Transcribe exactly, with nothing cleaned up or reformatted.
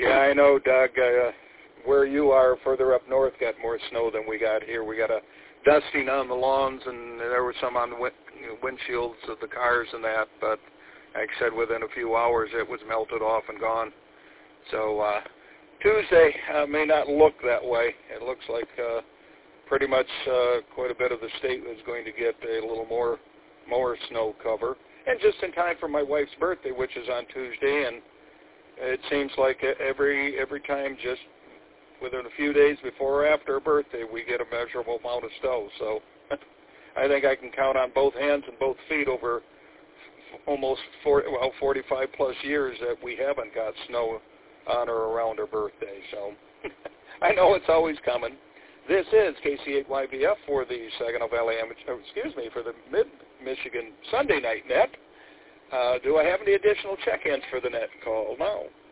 Yeah, I know, Doug. Uh, where you are further up north got more snow than we got here. We got a dusting on the lawns, and there was some on the win- windshields of the cars and that, but like I said, within a few hours it was melted off and gone. So uh, Tuesday uh, may not look that way. It looks like uh, pretty much uh, quite a bit of the state is going to get a little more more snow cover. And just in time for my wife's birthday, which is on Tuesday, and it seems like every every time just within a few days before or after her birthday, we get a measurable amount of snow. So I think I can count on both hands and both feet over almost forty, well, forty-five plus years that we haven't got snow on or around her birthday. So I know it's always coming. This is K C eight Y V F for the Saginaw Valley Amateur, excuse me, for the Mid-Michigan Sunday Night Net. Uh, do I have any additional check-ins for the net call? No.